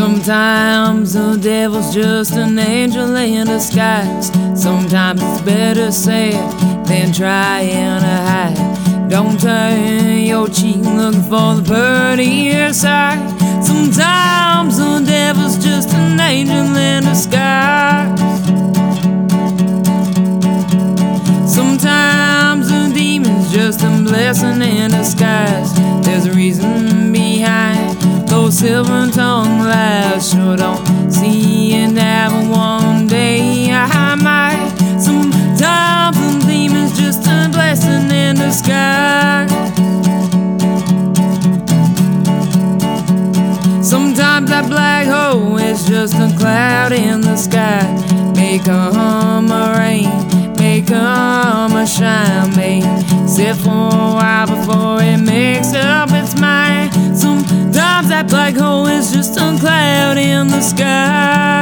Sometimes the devil's just an angel in disguise. Sometimes it's better said than trying to hide. Don't turn your cheek looking for the prettier side. Sometimes the devil's just an angel in disguise. Sometimes the demon's just a blessing in disguise. There's a reason behind those silver-tongued lies. Sure don't see it happen one day. I might. Sometimes the demon's just a blessing in disguise. Sometimes that black hole is just a cloud in the sky. May come a rain, may come a shine, may sit for a while before it makes up its mind. Sometimes that black hole is just a cloud in the sky.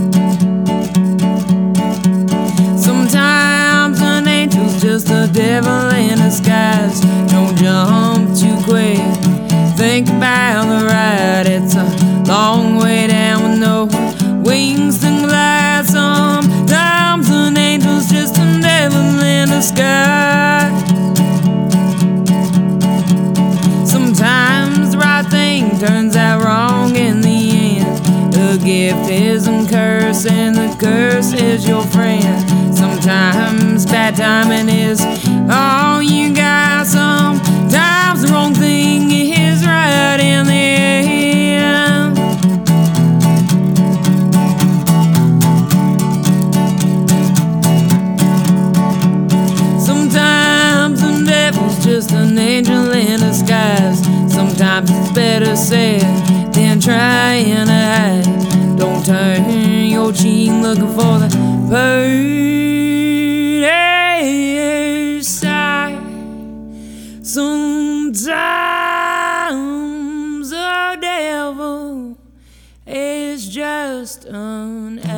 Sometimes an angel's just a devil in disguise. Don't jump too quick, think about the ride. It's a long way down with no wings to glide. Sometimes an angel's just a devil in disguise. Sometimes the right thing turns out wrong in the end. The gift is a curse and the curse is your friend. Sometimes bad timing is all you got. Sometimes the wrong thing is right in the end. Sometimes the devil's just an angel in disguise. Sometimes it's better said than trying to hide. Don't turn your cheek looking for the prettier side. Sometimes the devil is just an